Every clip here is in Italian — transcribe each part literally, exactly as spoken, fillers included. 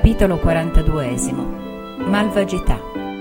Capitolo quarantaduesimo. Malvagità.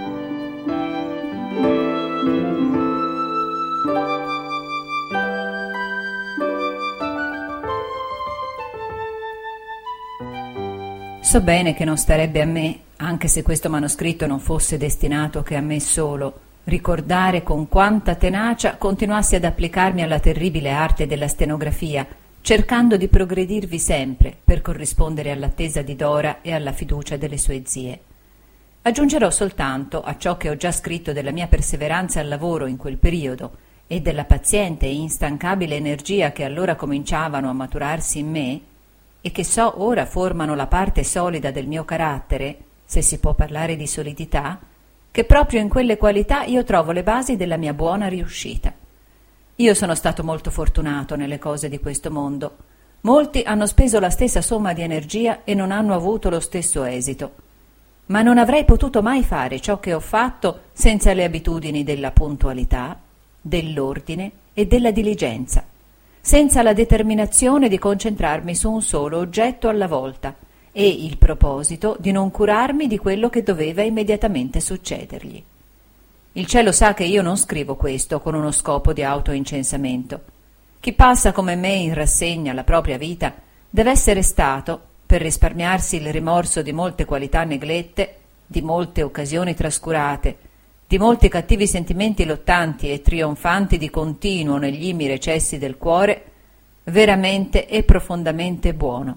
So bene che non starebbe a me, anche se questo manoscritto non fosse destinato che a me solo, ricordare con quanta tenacia continuassi ad applicarmi alla terribile arte della stenografia, cercando di progredirvi sempre per corrispondere all'attesa di Dora e alla fiducia delle sue zie. Aggiungerò soltanto a ciò che ho già scritto della mia perseveranza al lavoro in quel periodo e della paziente e instancabile energia che allora cominciavano a maturarsi in me e che so ora formano la parte solida del mio carattere, se si può parlare di solidità, che proprio in quelle qualità io trovo le basi della mia buona riuscita. Io sono stato molto fortunato nelle cose di questo mondo. Molti hanno speso la stessa somma di energia e non hanno avuto lo stesso esito. Ma non avrei potuto mai fare ciò che ho fatto senza le abitudini della puntualità, dell'ordine e della diligenza, senza la determinazione di concentrarmi su un solo oggetto alla volta e il proposito di non curarmi di quello che doveva immediatamente succedergli. Il cielo sa che io non scrivo questo con uno scopo di autoincensamento. Chi passa come me in rassegna la propria vita deve essere stato, per risparmiarsi il rimorso di molte qualità neglette, di molte occasioni trascurate, di molti cattivi sentimenti lottanti e trionfanti di continuo negli imi recessi del cuore, veramente e profondamente buono.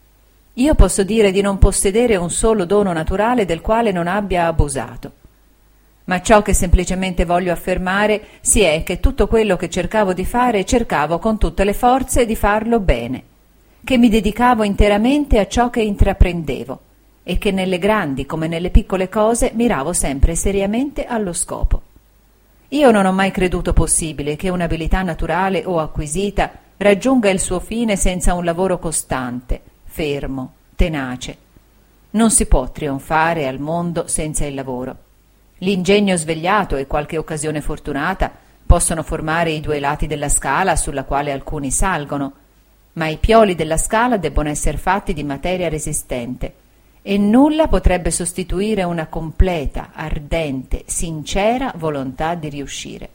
Io posso dire di non possedere un solo dono naturale del quale non abbia abusato. Ma ciò che semplicemente voglio affermare si è che tutto quello che cercavo di fare cercavo con tutte le forze di farlo bene, che mi dedicavo interamente a ciò che intraprendevo e che nelle grandi come nelle piccole cose miravo sempre seriamente allo scopo. Io non ho mai creduto possibile che un'abilità naturale o acquisita raggiunga il suo fine senza un lavoro costante, fermo, tenace. Non si può trionfare al mondo senza il lavoro. L'ingegno svegliato e qualche occasione fortunata possono formare i due lati della scala sulla quale alcuni salgono, ma i pioli della scala debbono essere fatti di materia resistente e nulla potrebbe sostituire una completa, ardente, sincera volontà di riuscire.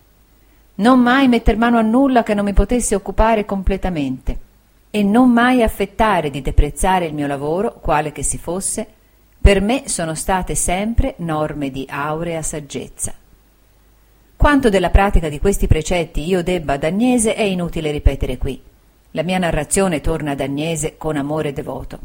Non mai metter mano a nulla che non mi potesse occupare completamente e non mai affettare di deprezzare il mio lavoro, quale che si fosse, per me sono state sempre norme di aurea saggezza. Quanto della pratica di questi precetti io debba ad Agnese è inutile ripetere qui. La mia narrazione torna ad Agnese con amore devoto.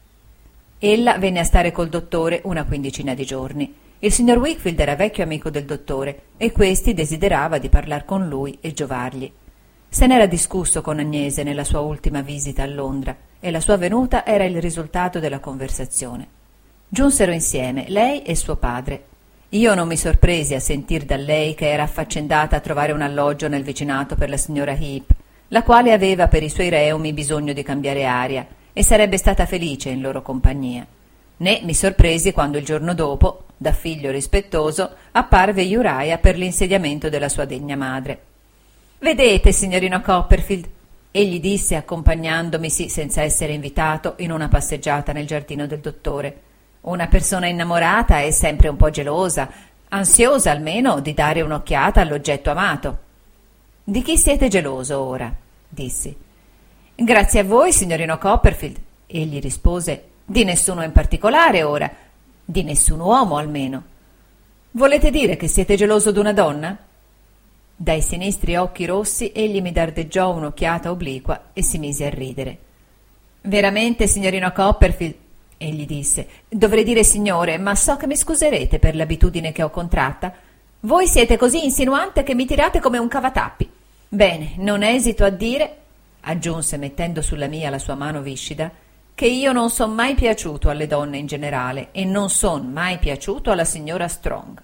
Ella venne a stare col dottore una quindicina di giorni. Il signor Wickfield era vecchio amico del dottore e questi desiderava di parlar con lui e giovargli. Se n'era discusso con Agnese nella sua ultima visita a Londra e la sua venuta era il risultato della conversazione. Giunsero insieme lei e suo padre. Io non mi sorpresi a sentir da lei che era affaccendata a trovare un alloggio nel vicinato per la signora Heep, la quale aveva per i suoi reumi bisogno di cambiare aria e sarebbe stata felice in loro compagnia. Né mi sorpresi quando il giorno dopo, da figlio rispettoso, apparve Uriah per l'insediamento della sua degna madre. «Vedete, signorino Copperfield», egli disse accompagnandomisi senza essere invitato in una passeggiata nel giardino del dottore, «una persona innamorata è sempre un po' gelosa, ansiosa almeno di dare un'occhiata all'oggetto amato». «Di chi siete geloso ora?» dissi. «Grazie a voi, signorino Copperfield», egli rispose, «di nessuno in particolare ora, di nessun uomo almeno». «Volete dire che siete geloso d'una donna?» Dai sinistri occhi rossi egli mi dardeggiò un'occhiata obliqua e si mise a ridere. «Veramente, signorino Copperfield», egli disse, «dovrei dire signore, ma so che mi scuserete per l'abitudine che ho contratta. Voi siete così insinuante che mi tirate come un cavatappi. Bene, non esito a dire», aggiunse mettendo sulla mia la sua mano viscida, «che io non son mai piaciuto alle donne in generale e non son mai piaciuto alla signora Strong».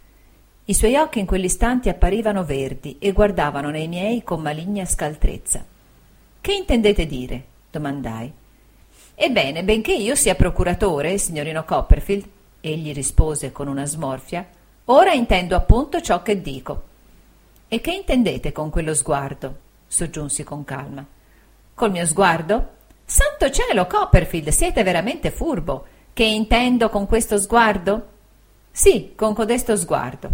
I suoi occhi in quell'istante apparivano verdi e guardavano nei miei con maligna scaltrezza. «Che intendete dire?» domandai. «Ebbene, benché io sia procuratore, signorino Copperfield», egli rispose con una smorfia, «ora intendo appunto ciò che dico». «E che intendete con quello sguardo?» soggiunsi con calma. «Col mio sguardo? Santo cielo, Copperfield, siete veramente furbo. Che intendo con questo sguardo? Sì, con codesto sguardo.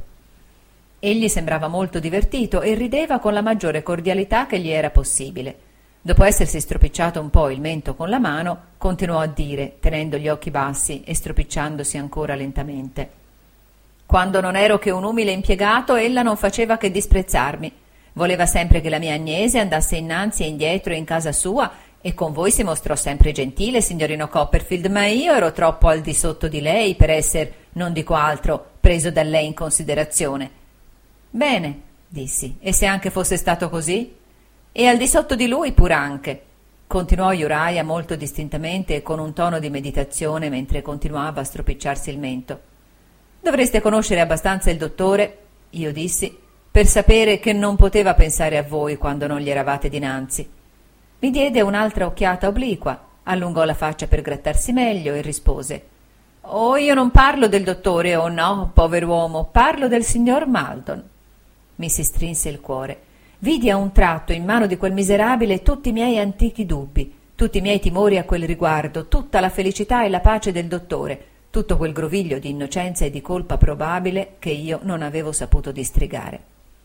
Egli sembrava molto divertito e rideva con la maggiore cordialità che gli era possibile. Dopo essersi stropicciato un po' il mento con la mano, continuò a dire, tenendo gli occhi bassi e stropicciandosi ancora lentamente: «Quando non ero che un umile impiegato, ella non faceva che disprezzarmi. Voleva sempre che la mia Agnese andasse innanzi e indietro in casa sua, e con voi si mostrò sempre gentile, signorino Copperfield, ma io ero troppo al di sotto di lei per esser, non dico altro, preso da lei in considerazione». «Bene», dissi, «e se anche fosse stato così?» «E al di sotto di lui pur anche», continuò Uriah molto distintamente e con un tono di meditazione mentre continuava a stropicciarsi il mento. «Dovreste conoscere abbastanza il dottore», io dissi, «per sapere che non poteva pensare a voi quando non gli eravate dinanzi». Mi diede un'altra occhiata obliqua, allungò la faccia per grattarsi meglio e rispose: «Oh, io non parlo del dottore, oh no, pover'uomo, parlo del signor Maldon». Mi si strinse il cuore. Vidi a un tratto in mano di quel miserabile tutti i miei antichi dubbi, tutti i miei timori a quel riguardo, tutta la felicità e la pace del dottore, tutto quel groviglio di innocenza e di colpa probabile che io non avevo saputo distrigare.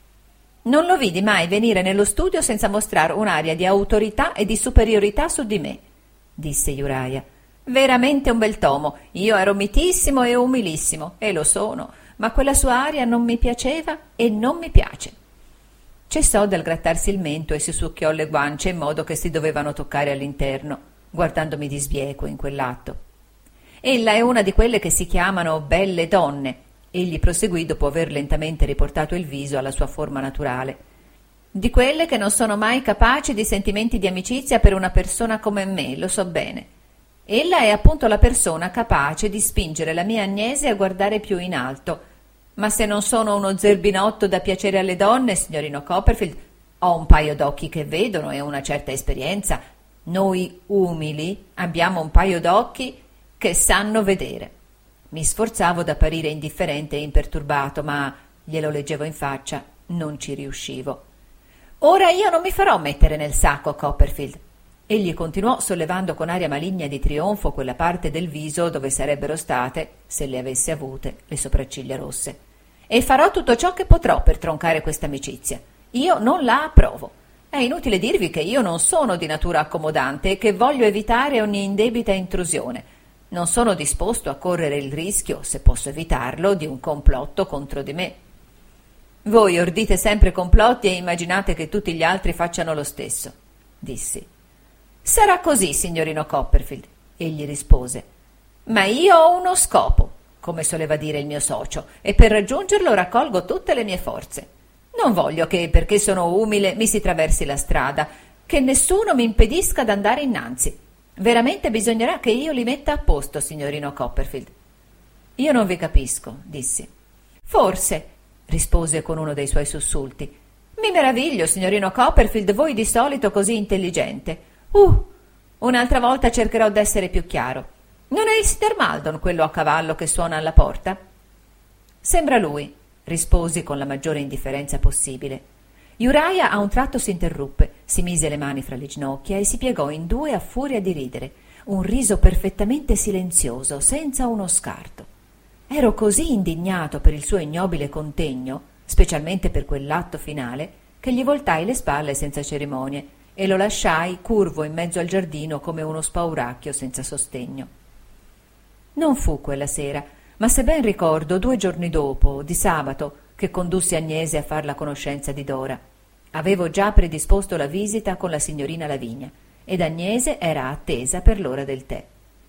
Non lo vidi mai venire nello studio senza mostrare un'aria di autorità e di superiorità su di me, disse Uriah. Veramente un bel tomo. Io ero mitissimo e umilissimo, e lo sono, ma quella sua aria non mi piaceva e non mi piace. Cessò dal grattarsi il mento e si succhiò le guance in modo che si dovevano toccare all'interno, guardandomi di sbieco in quell'atto. Ella è una di quelle che si chiamano belle donne, egli proseguì dopo aver lentamente riportato il viso alla sua forma naturale. Di quelle che non sono mai capaci di sentimenti di amicizia per una persona come me, lo so bene. Ella è appunto la persona capace di spingere la mia Agnese a guardare più in alto. Ma se non sono uno zerbinotto da piacere alle donne, signorino Copperfield, ho un paio d'occhi che vedono e una certa esperienza. Noi umili abbiamo un paio d'occhi che sanno vedere. Mi sforzavo d'apparire indifferente e imperturbato, ma glielo leggevo in faccia, non ci riuscivo. «Ora io non mi farò mettere nel sacco, Copperfield», egli continuò sollevando con aria maligna di trionfo quella parte del viso dove sarebbero state, se le avesse avute, le sopracciglia rosse. «E farò tutto ciò che potrò per troncare questa amicizia. Io non la approvo. È inutile dirvi che io non sono di natura accomodante e che voglio evitare ogni indebita intrusione. Non sono disposto a correre il rischio, se posso evitarlo, di un complotto contro di me». «Voi ordite sempre complotti e immaginate che tutti gli altri facciano lo stesso», dissi. «Sarà così, signorino Copperfield», egli rispose. «Ma io ho uno scopo, come soleva dire il mio socio, e per raggiungerlo raccolgo tutte le mie forze. Non voglio che, perché sono umile, mi si traversi la strada, che nessuno mi impedisca d'andare innanzi. Veramente bisognerà che io li metta a posto, signorino Copperfield». «Io non vi capisco», dissi. «Forse», rispose con uno dei suoi sussulti. «Mi meraviglio, signorino Copperfield, voi di solito così intelligente. Uh, un'altra volta cercherò d'essere più chiaro. Non è il signor Maldon quello a cavallo che suona alla porta?» «Sembra lui», risposi con la maggiore indifferenza possibile. Uriah a un tratto si interruppe, si mise le mani fra le ginocchia e si piegò in due a furia di ridere, un riso perfettamente silenzioso, senza uno scarto. Ero così indignato per il suo ignobile contegno, specialmente per quell'atto finale, che gli voltai le spalle senza cerimonie e lo lasciai curvo in mezzo al giardino come uno spauracchio senza sostegno. Non fu quella sera, ma se ben ricordo due giorni dopo, di sabato, che condussi Agnese a far la conoscenza di Dora. Avevo già predisposto la visita con la signorina Lavinia ed Agnese era attesa per l'ora del tè.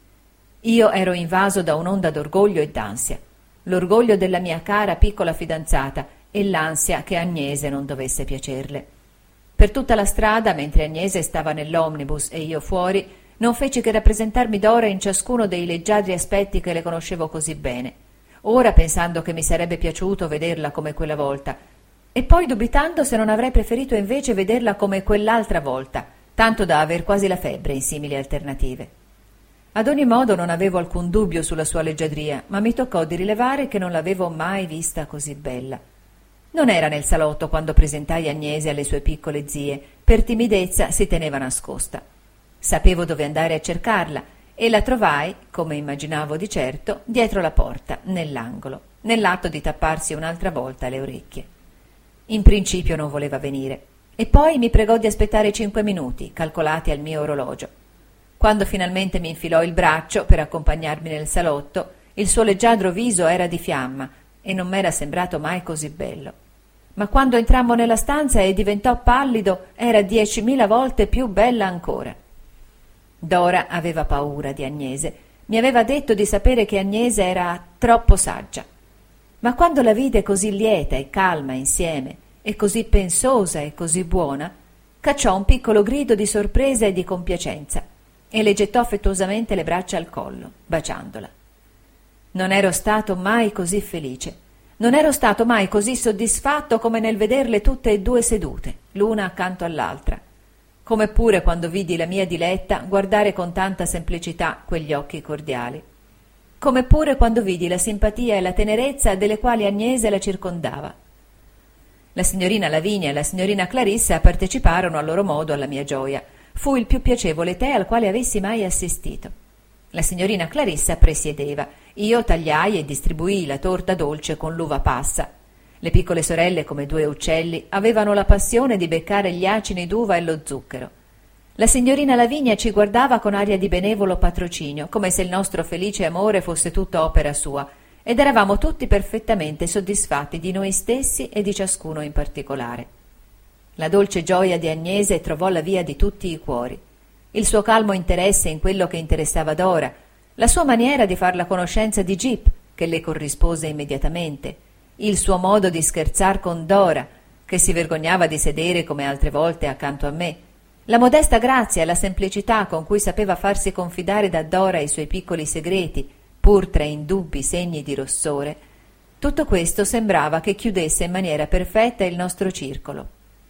Io ero invaso da un'onda d'orgoglio e d'ansia, l'orgoglio della mia cara piccola fidanzata e l'ansia che Agnese non dovesse piacerle. Per tutta la strada, mentre Agnese stava nell'omnibus e io fuori, non feci che rappresentarmi Dora in ciascuno dei leggiadri aspetti che le conoscevo così bene, ora pensando che mi sarebbe piaciuto vederla come quella volta, e poi dubitando se non avrei preferito invece vederla come quell'altra volta, tanto da aver quasi la febbre in simili alternative. Ad ogni modo non avevo alcun dubbio sulla sua leggiadria, ma mi toccò di rilevare che non l'avevo mai vista così bella. Non era nel salotto quando presentai Agnese alle sue piccole zie, per timidezza si teneva nascosta. Sapevo dove andare a cercarla e la trovai, come immaginavo di certo, dietro la porta, nell'angolo, nell'atto di tapparsi un'altra volta le orecchie. In principio non voleva venire, e poi mi pregò di aspettare cinque minuti, calcolati al mio orologio. Quando finalmente mi infilò il braccio per accompagnarmi nel salotto, il suo leggiadro viso era di fiamma e non m'era sembrato mai così bello. Ma quando entrammo nella stanza e diventò pallido, era diecimila volte più bella ancora. Dora aveva paura di Agnese. Mi aveva detto di sapere che Agnese era troppo saggia. Ma quando la vide così lieta e calma insieme, e così pensosa e così buona, cacciò un piccolo grido di sorpresa e di compiacenza e le gettò affettuosamente le braccia al collo, baciandola. Non ero stato mai così felice. Non ero stato mai così soddisfatto come nel vederle tutte e due sedute, l'una accanto all'altra, come pure quando vidi la mia Diletta guardare con tanta semplicità quegli occhi cordiali, come pure quando vidi la simpatia e la tenerezza delle quali Agnese la circondava. La signorina Lavinia e la signorina Clarissa parteciparono a loro modo alla mia gioia. Fu il più piacevole tè al quale avessi mai assistito. La signorina Clarissa presiedeva, io tagliai e distribuii la torta dolce con l'uva passa. Le piccole sorelle, come due uccelli, avevano la passione di beccare gli acini d'uva e lo zucchero. La signorina Lavinia ci guardava con aria di benevolo patrocinio, come se il nostro felice amore fosse tutto opera sua, ed eravamo tutti perfettamente soddisfatti di noi stessi e di ciascuno in particolare. La dolce gioia di Agnese trovò la via di tutti i cuori. Il suo calmo interesse in quello che interessava Dora, la sua maniera di far la conoscenza di Jip, che le corrispose immediatamente, il suo modo di scherzar con Dora, che si vergognava di sedere come altre volte accanto a me, la modesta grazia e la semplicità con cui sapeva farsi confidare da Dora i suoi piccoli segreti, pur tra indubbi segni di rossore, tutto questo sembrava che chiudesse in maniera perfetta il nostro circolo.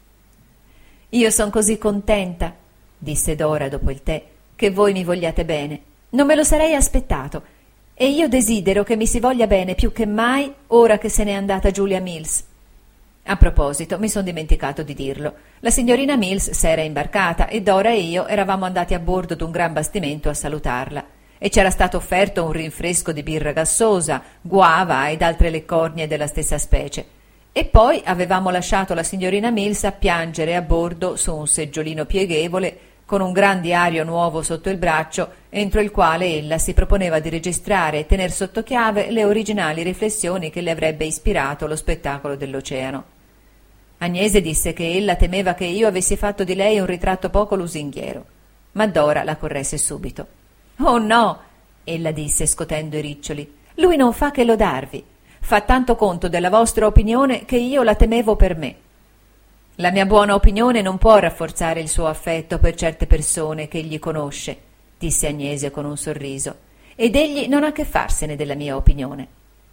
«Io son così contenta», disse Dora dopo il tè, «che voi mi vogliate bene. Non me lo sarei aspettato, e io desidero che mi si voglia bene più che mai ora che se n'è andata Julia Mills». A proposito, mi son dimenticato di dirlo. La signorina Mills s'era imbarcata e Dora e io eravamo andati a bordo d'un gran bastimento a salutarla, e c'era stato offerto un rinfresco di birra gassosa, guava ed altre leccornie della stessa specie. E poi avevamo lasciato la signorina Mills a piangere a bordo su un seggiolino pieghevole con un gran diario nuovo sotto il braccio, entro il quale ella si proponeva di registrare e tener sotto chiave le originali riflessioni che le avrebbe ispirato lo spettacolo dell'oceano. Agnese disse che ella temeva che io avessi fatto di lei un ritratto poco lusinghiero, ma Dora la corresse subito. «Oh no», ella disse scotendo i riccioli, «lui non fa che lodarvi. Fa tanto conto della vostra opinione che io la temevo per me». «La mia buona opinione non può rafforzare il suo affetto per certe persone che egli conosce», disse Agnese con un sorriso, «ed egli non ha che farsene della mia opinione».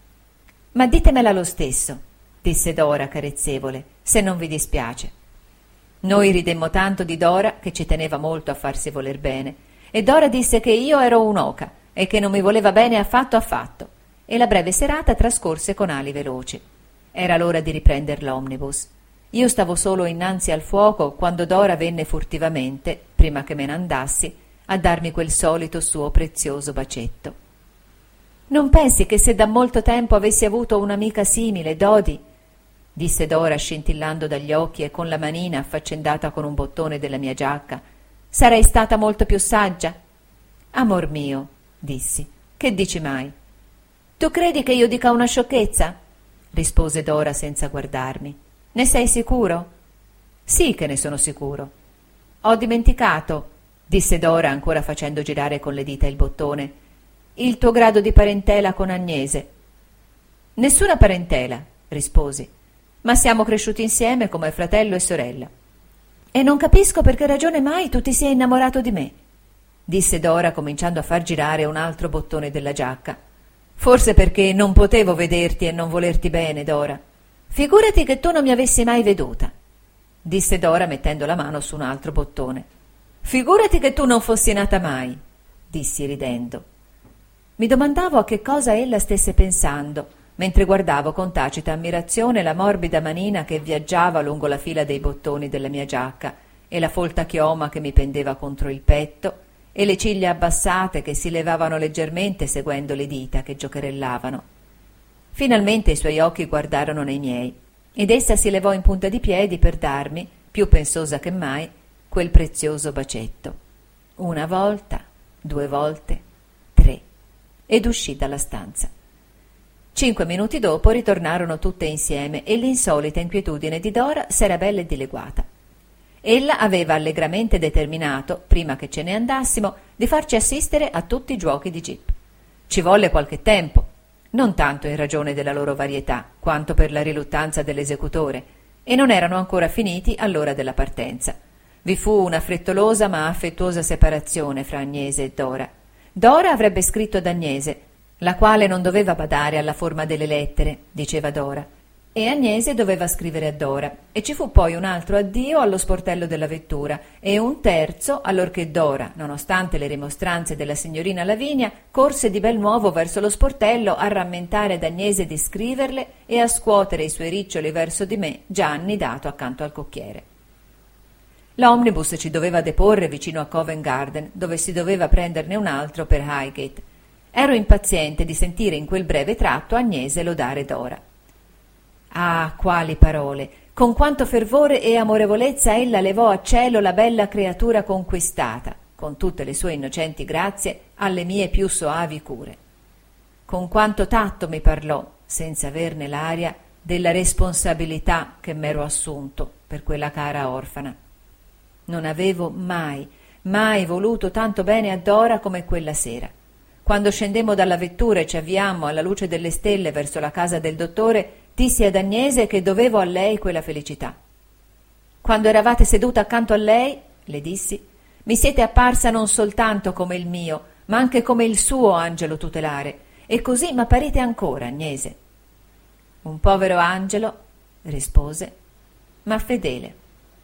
«Ma ditemela lo stesso», disse Dora carezzevole, «se non vi dispiace». Noi ridemmo tanto di Dora, che ci teneva molto a farsi voler bene, e Dora disse che io ero un'oca e che non mi voleva bene affatto affatto, e la breve serata trascorse con ali veloci. Era l'ora di riprender l'omnibus. Io stavo solo innanzi al fuoco quando Dora venne furtivamente, prima che me ne andassi, a darmi quel solito suo prezioso bacetto. «Non pensi che se da molto tempo avessi avuto un'amica simile, Dodi?» disse Dora scintillando dagli occhi e con la manina affaccendata con un bottone della mia giacca, «sarei stata molto più saggia?» «Amor mio», dissi, «che dici mai?» «Tu credi che io dica una sciocchezza?» rispose Dora senza guardarmi. «Ne sei sicuro?» «Sì che ne sono sicuro». «Ho dimenticato», disse Dora ancora facendo girare con le dita il bottone, «il tuo grado di parentela con Agnese». «Nessuna parentela», risposi, «ma siamo cresciuti insieme come fratello e sorella». «E non capisco per che ragione mai tu ti sia innamorato di me», disse Dora cominciando a far girare un altro bottone della giacca. «Forse perché non potevo vederti e non volerti bene, Dora». «Figurati che tu non mi avessi mai veduta», disse Dora mettendo la mano su un altro bottone. «Figurati che tu non fossi nata mai», dissi ridendo. Mi domandavo a che cosa ella stesse pensando, mentre guardavo con tacita ammirazione la morbida manina che viaggiava lungo la fila dei bottoni della mia giacca e la folta chioma che mi pendeva contro il petto e le ciglia abbassate che si levavano leggermente seguendo le dita che giocherellavano. Finalmente i suoi occhi guardarono nei miei ed essa si levò in punta di piedi per darmi, più pensosa che mai, quel prezioso bacetto. Una volta, due volte, tre, ed uscì dalla stanza. Cinque minuti dopo ritornarono tutte insieme e l'insolita inquietudine di Dora s'era bella dileguata. Ella aveva allegramente determinato, prima che ce ne andassimo, di farci assistere a tutti i giuochi di Jip. Ci volle qualche tempo, non tanto in ragione della loro varietà, quanto per la riluttanza dell'esecutore, e non erano ancora finiti all'ora della partenza. Vi fu una frettolosa ma affettuosa separazione fra Agnese e Dora. Dora avrebbe scritto ad Agnese, la quale non doveva badare alla forma delle lettere, diceva Dora, e Agnese doveva scrivere a Dora, e ci fu poi un altro addio allo sportello della vettura e un terzo allorché Dora, nonostante le rimostranze della signorina Lavinia, corse di bel nuovo verso lo sportello a rammentare ad Agnese di scriverle e a scuotere i suoi riccioli verso di me, già annidato accanto al cocchiere. L'omnibus ci doveva deporre vicino a Covent Garden, dove si doveva prenderne un altro per Highgate. Ero impaziente di sentire in quel breve tratto Agnese lodare Dora. Ah, quali parole! Con quanto fervore e amorevolezza ella levò a cielo la bella creatura conquistata, con tutte le sue innocenti grazie, alle mie più soavi cure. Con quanto tatto mi parlò, senza averne l'aria, della responsabilità che m'ero assunto per quella cara orfana. Non avevo mai, mai voluto tanto bene a Dora come quella sera. Quando scendemmo dalla vettura e ci avviammo alla luce delle stelle verso la casa del dottore, dissi ad Agnese che dovevo a lei quella felicità. Quando eravate seduta accanto a lei, le dissi, mi siete apparsa non soltanto come il mio, ma anche come il suo angelo tutelare, e così m'apparite ancora, Agnese. Un povero angelo, rispose, ma fedele.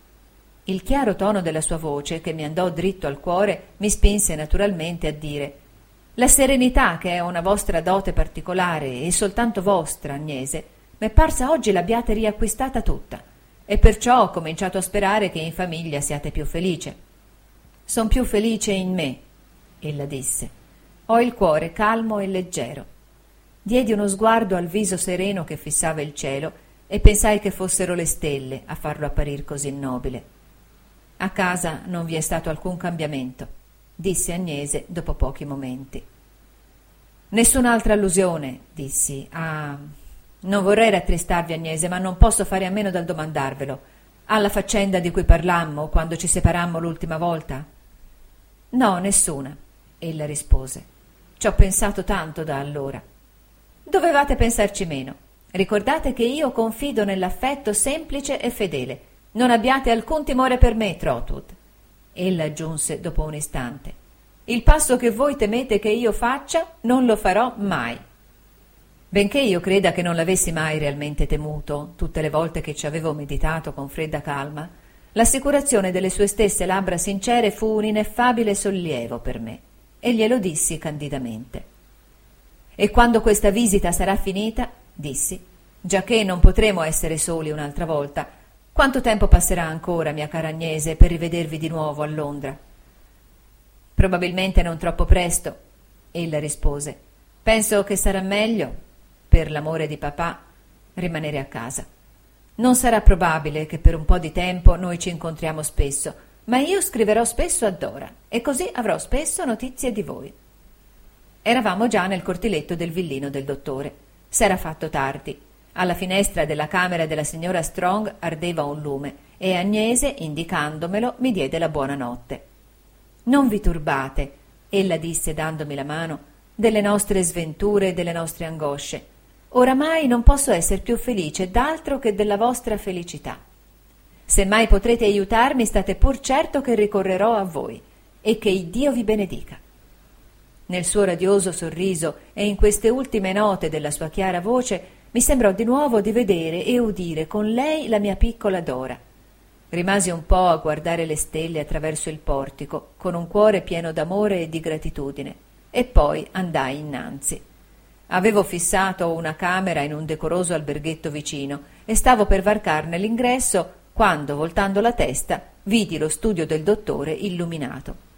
Il chiaro tono della sua voce, che mi andò dritto al cuore, mi spinse naturalmente a dire: la serenità, che è una vostra dote particolare e soltanto vostra, Agnese, m'è parsa oggi l'abbiate riacquistata tutta, e perciò ho cominciato a sperare che in famiglia siate più felice. Son più felice in me, ella disse. Ho il cuore calmo e leggero. Diedi uno sguardo al viso sereno che fissava il cielo e pensai che fossero le stelle a farlo apparir così nobile. A casa non vi è stato alcun cambiamento, disse Agnese dopo pochi momenti. Nessun'altra allusione, dissi. Ah, non vorrei rattristarvi, Agnese, ma non posso fare a meno dal domandarvelo. Alla faccenda di cui parlammo quando ci separammo l'ultima volta? No, nessuna, ella rispose. Ci ho pensato tanto da allora. Dovevate pensarci meno. Ricordate che io confido nell'affetto semplice e fedele. Non abbiate alcun timore per me, Trotwood. Ella aggiunse dopo un istante. Il passo che voi temete che io faccia non lo farò mai. Benché io creda che non l'avessi mai realmente temuto, tutte le volte che ci avevo meditato con fredda calma, l'assicurazione delle sue stesse labbra sincere fu un ineffabile sollievo per me, e glielo dissi candidamente. E quando questa visita sarà finita, dissi, giacché non potremo essere soli un'altra volta, quanto tempo passerà ancora, mia cara Agnese, per rivedervi di nuovo a Londra? Probabilmente non troppo presto, ella rispose. Penso che sarà meglio, per l'amore di papà, rimanere a casa. Non sarà probabile che per un po' di tempo noi ci incontriamo spesso, ma io scriverò spesso a Dora e così avrò spesso notizie di voi. Eravamo già nel cortiletto del villino del dottore. S'era fatto tardi. Alla finestra della camera della signora Strong ardeva un lume e Agnese, indicandomelo, mi diede la buonanotte. Non vi turbate, ella disse dandomi la mano, delle nostre sventure e delle nostre angosce. Oramai non posso essere più felice d'altro che della vostra felicità. Se mai potrete aiutarmi, state pur certo che ricorrerò a voi e che Iddio vi benedica. Nel suo radioso sorriso e in queste ultime note della sua chiara voce mi sembrò di nuovo di vedere e udire con lei la mia piccola Dora. Rimasi un po' a guardare le stelle attraverso il portico, con un cuore pieno d'amore e di gratitudine, e poi andai innanzi. Avevo fissato una camera in un decoroso alberghetto vicino e stavo per varcarne l'ingresso quando, voltando la testa, vidi lo studio del dottore illuminato.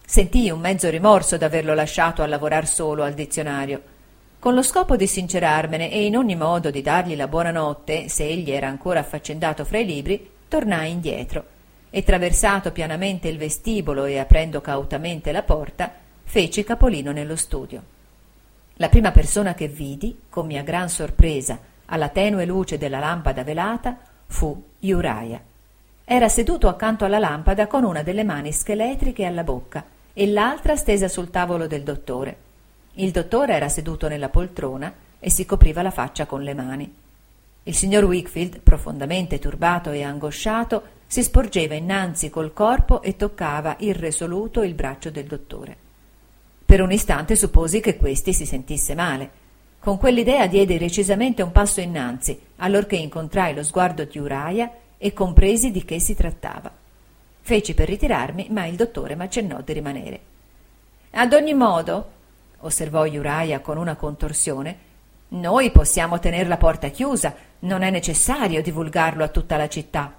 Sentii un mezzo rimorso d'averlo lasciato a lavorar solo al dizionario. Con lo scopo di sincerarmene e in ogni modo di dargli la buonanotte, se egli era ancora affaccendato fra i libri, tornai indietro e, traversato pianamente il vestibolo e aprendo cautamente la porta, feci capolino nello studio. La prima persona che vidi, con mia gran sorpresa, alla tenue luce della lampada velata, fu Uriah. Era seduto accanto alla lampada con una delle mani scheletriche alla bocca e l'altra stesa sul tavolo del dottore. Il dottore era seduto nella poltrona e si copriva la faccia con le mani. Il signor Wickfield, profondamente turbato e angosciato, si sporgeva innanzi col corpo e toccava irresoluto il braccio del dottore. Per un istante supposi che questi si sentisse male. Con quell'idea diedi recisamente un passo innanzi, allorché incontrai lo sguardo di Uriah e compresi di che si trattava. Feci per ritirarmi, ma il dottore m'accennò di rimanere. «Ad ogni modo», osservò Uriah con una contorsione, «noi possiamo tener la porta chiusa, non è necessario divulgarlo a tutta la città».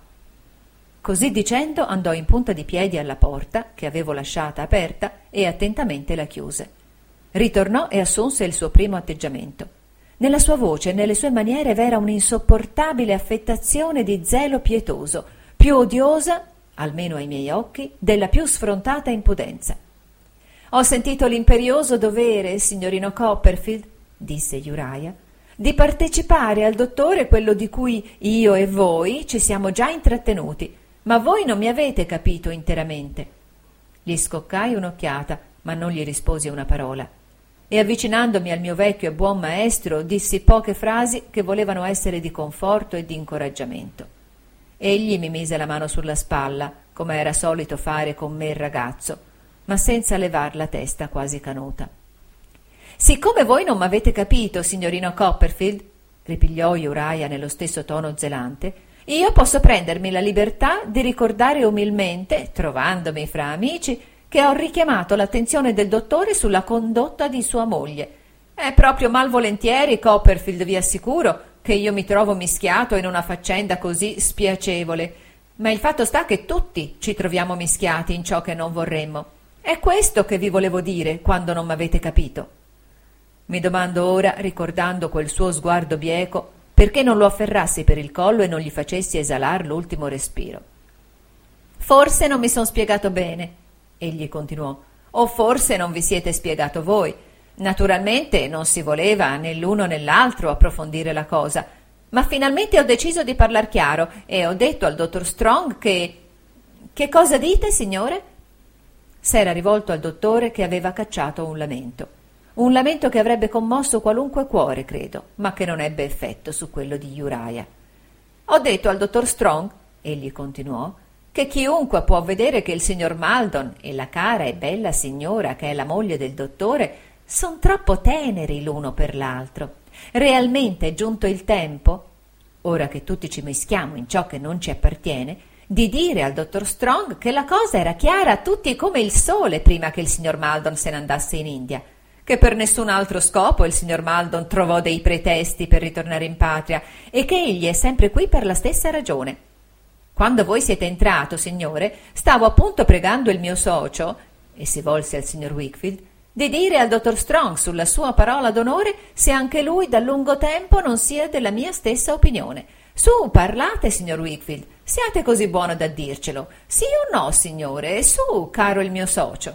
Così dicendo andò in punta di piedi alla porta, che avevo lasciata aperta, e attentamente la chiuse. Ritornò e assunse il suo primo atteggiamento. Nella sua voce e nelle sue maniere v'era un'insopportabile affettazione di zelo pietoso, più odiosa, almeno ai miei occhi, della più sfrontata impudenza. «Ho sentito l'imperioso dovere, signorino Copperfield», disse Uriah, «di partecipare al dottore quello di cui io e voi ci siamo già intrattenuti, ma voi non mi avete capito interamente». Gli scoccai un'occhiata, ma non gli risposi una parola, e avvicinandomi al mio vecchio e buon maestro dissi poche frasi che volevano essere di conforto e di incoraggiamento. Egli mi mise la mano sulla spalla, come era solito fare con me il ragazzo, ma senza levar la testa quasi canuta. «Siccome voi non m'avete capito, signorino Copperfield», ripigliò Uriah nello stesso tono zelante, «io posso prendermi la libertà di ricordare umilmente, trovandomi fra amici, che ho richiamato l'attenzione del dottore sulla condotta di sua moglie. È proprio malvolentieri, Copperfield, vi assicuro, che io mi trovo mischiato in una faccenda così spiacevole, ma il fatto sta che tutti ci troviamo mischiati in ciò che non vorremmo. È questo che vi volevo dire quando non m'avete capito». Mi domando ora, ricordando quel suo sguardo bieco, perché non lo afferrassi per il collo e non gli facessi esalar l'ultimo respiro. «Forse non mi son spiegato bene», egli continuò, «o forse non vi siete spiegato voi. Naturalmente non si voleva né l'uno né l'altro approfondire la cosa, ma finalmente ho deciso di parlar chiaro e ho detto al dottor Strong che... Che cosa dite, signore?» S'era rivolto al dottore, che aveva cacciato un lamento. Un lamento che avrebbe commosso qualunque cuore, credo, ma che non ebbe effetto su quello di Uriah. «Ho detto al dottor Strong», egli continuò, «che chiunque può vedere che il signor Maldon e la cara e bella signora che è la moglie del dottore son troppo teneri l'uno per l'altro. Realmente è giunto il tempo, ora che tutti ci mischiamo in ciò che non ci appartiene, di dire al dottor Strong che la cosa era chiara a tutti come il sole prima che il signor Maldon se ne andasse in India, che per nessun altro scopo il signor Maldon trovò dei pretesti per ritornare in patria e che egli è sempre qui per la stessa ragione. Quando voi siete entrato, signore, stavo appunto pregando il mio socio», e si volse al signor Wickfield, «di dire al dottor Strong sulla sua parola d'onore se anche lui da lungo tempo non sia della mia stessa opinione. Su, parlate, signor Wickfield, siate così buono da dircelo. Sì o no, signore? Su, caro il mio socio».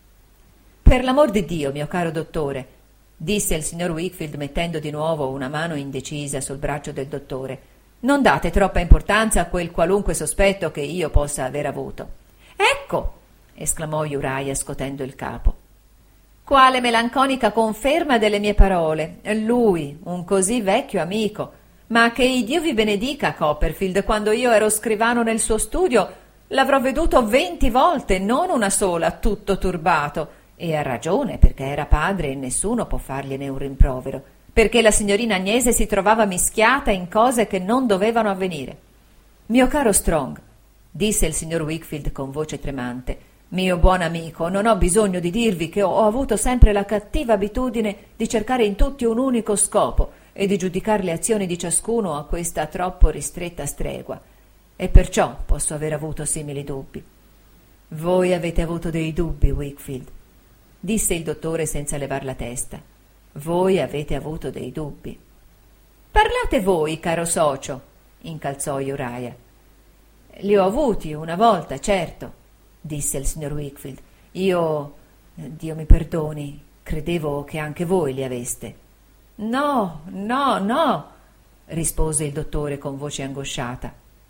«Per l'amor di Dio, mio caro dottore», disse il signor Wickfield mettendo di nuovo una mano indecisa sul braccio del dottore, «non date troppa importanza a quel qualunque sospetto che io possa aver avuto». «Ecco», esclamò Uriah scotendo il capo, «quale melanconica conferma delle mie parole. Lui, un così vecchio amico. Ma che Iddio vi benedica, Copperfield, quando io ero scrivano nel suo studio l'avrò veduto venti volte, non una sola, tutto turbato. E ha ragione, perché era padre e nessuno può fargliene un rimprovero, perché la signorina Agnese si trovava mischiata in cose che non dovevano avvenire. «Mio caro Strong», disse il signor Wickfield con voce tremante, «mio buon amico, non ho bisogno di dirvi che ho avuto sempre la cattiva abitudine di cercare in tutti un unico scopo e di giudicare le azioni di ciascuno a questa troppo ristretta stregua, e perciò posso aver avuto simili dubbi. Voi avete avuto dei dubbi, Wickfield, disse il dottore senza levar la testa. Voi avete avuto dei dubbi. Parlate voi, caro socio, incalzò Uriah. Li ho avuti una volta, certo, disse il signor Wickfield. Io, Dio mi perdoni, credevo che anche voi li aveste. No, no, no, rispose il dottore con voce angosciata.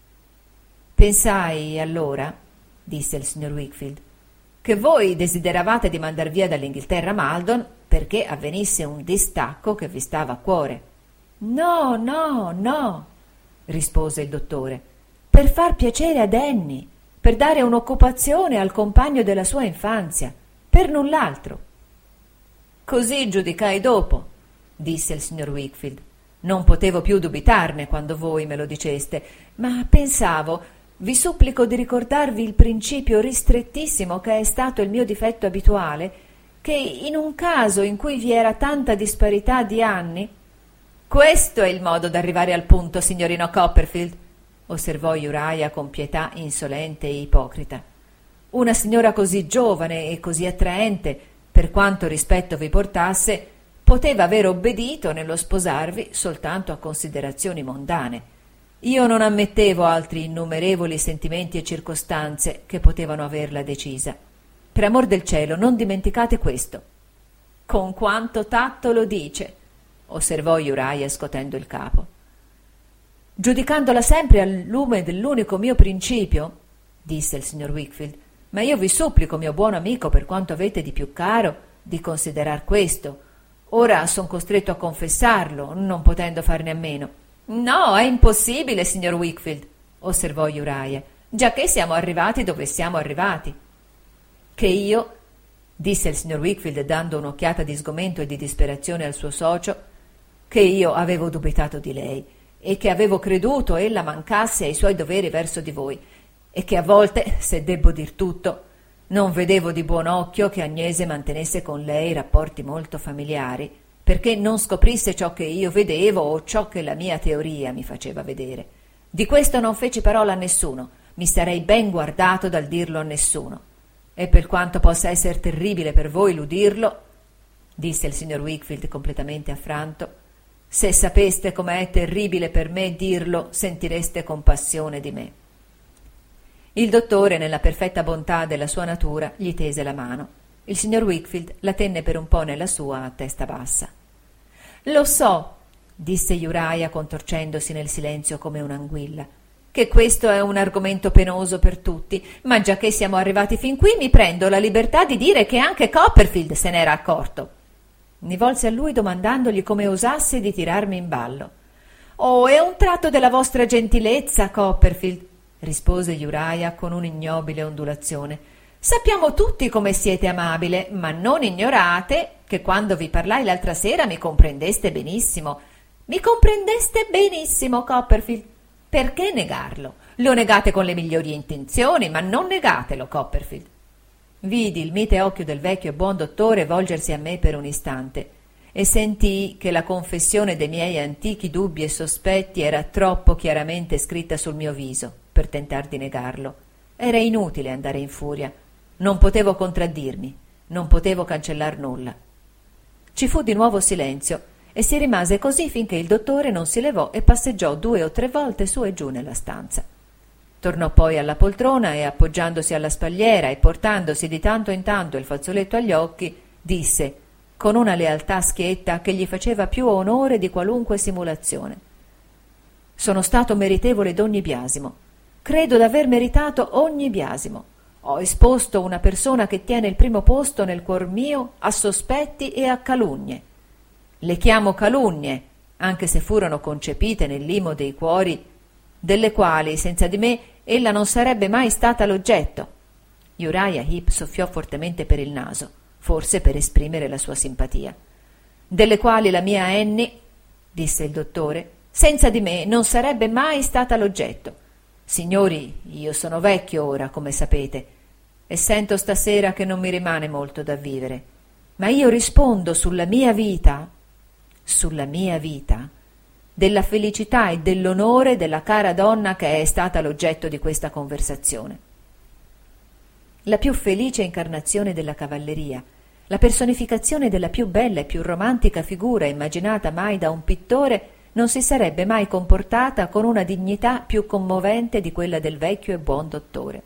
Pensai allora, disse il signor Wickfield, che voi desideravate di mandar via dall'Inghilterra Maldon perché avvenisse un distacco che vi stava a cuore. No, no, no, rispose il dottore, per far piacere a Danny, per dare un'occupazione al compagno della sua infanzia, per null'altro. Così giudicai dopo, disse il signor Wickfield. Non potevo più dubitarne quando voi me lo diceste, ma pensavo, vi supplico di ricordarvi il principio ristrettissimo che è stato il mio difetto abituale, che in un caso in cui vi era tanta disparità di anni... Questo è il modo d'arrivare al punto, signorino Copperfield, osservò Uriah con pietà insolente e ipocrita. Una signora così giovane e così attraente, per quanto rispetto vi portasse, poteva aver obbedito nello sposarvi soltanto a considerazioni mondane. Io non ammettevo altri innumerevoli sentimenti e circostanze che potevano averla decisa. Per amor del cielo, non dimenticate questo. Con quanto tatto lo dice, osservò Uriah scotendo il capo. Giudicandola sempre al lume dell'unico mio principio, disse il signor Wickfield, ma io vi supplico, mio buon amico, per quanto avete di più caro, di considerar questo. Ora son costretto a confessarlo, non potendo farne a meno. No, è impossibile, signor Wickfield, osservò Uriah, giacché siamo arrivati dove siamo arrivati. Che io, disse il signor Wickfield dando un'occhiata di sgomento e di disperazione al suo socio, che io avevo dubitato di lei e che avevo creduto ella mancasse ai suoi doveri verso di voi e che a volte, se debbo dir tutto, non vedevo di buon occhio che Agnese mantenesse con lei rapporti molto familiari, perché non scoprisse ciò che io vedevo o ciò che la mia teoria mi faceva vedere. Di questo non feci parola a nessuno, mi sarei ben guardato dal dirlo a nessuno. E per quanto possa essere terribile per voi l'udirlo, disse il signor Wickfield completamente affranto, se sapeste come è terribile per me dirlo, sentireste compassione di me. Il dottore, nella perfetta bontà della sua natura, gli tese la mano. Il signor Wickfield la tenne per un po' nella sua a testa bassa. Lo so, disse Uriah contorcendosi nel silenzio come un'anguilla, che questo è un argomento penoso per tutti, ma giacché siamo arrivati fin qui mi prendo la libertà di dire che anche Copperfield se n'era accorto. Mi volse a lui domandandogli come osasse di tirarmi in ballo. Oh, è un tratto della vostra gentilezza, Copperfield, rispose Uriah con un'ignobile ondulazione. Sappiamo tutti come siete amabile, ma non ignorate che quando vi parlai l'altra sera mi comprendeste benissimo. Mi comprendeste benissimo, Copperfield. Perché negarlo? Lo negate con le migliori intenzioni, ma non negatelo, Copperfield. Vidi il mite occhio del vecchio e buon dottore volgersi a me per un istante e sentii che la confessione dei miei antichi dubbi e sospetti era troppo chiaramente scritta sul mio viso per tentar di negarlo. Era inutile andare in furia. Non potevo contraddirmi, non potevo cancellar nulla. Ci fu di nuovo silenzio e si rimase così finché il dottore non si levò e passeggiò due o tre volte su e giù nella stanza. Tornò poi alla poltrona e, appoggiandosi alla spalliera e portandosi di tanto in tanto il fazzoletto agli occhi, disse, con una lealtà schietta che gli faceva più onore di qualunque simulazione: «Sono stato meritevole d'ogni biasimo. Credo d'aver meritato ogni biasimo. Ho esposto una persona che tiene il primo posto nel cuor mio a sospetti e a calunnie. Le chiamo calunnie, anche se furono concepite nel limo dei cuori, delle quali, senza di me, ella non sarebbe mai stata l'oggetto». Uriah Heep soffiò fortemente per il naso, forse per esprimere la sua simpatia. «Delle quali la mia Annie», disse il dottore, «senza di me non sarebbe mai stata l'oggetto. Signori, io sono vecchio ora, come sapete, e sento stasera che non mi rimane molto da vivere, ma io rispondo sulla mia vita, sulla mia vita, della felicità e dell'onore della cara donna che è stata l'oggetto di questa conversazione». la più felice incarnazione della cavalleria, la personificazione della più bella e più romantica figura immaginata mai da un pittore, non si sarebbe mai comportata con una dignità più commovente di quella del vecchio e buon dottore.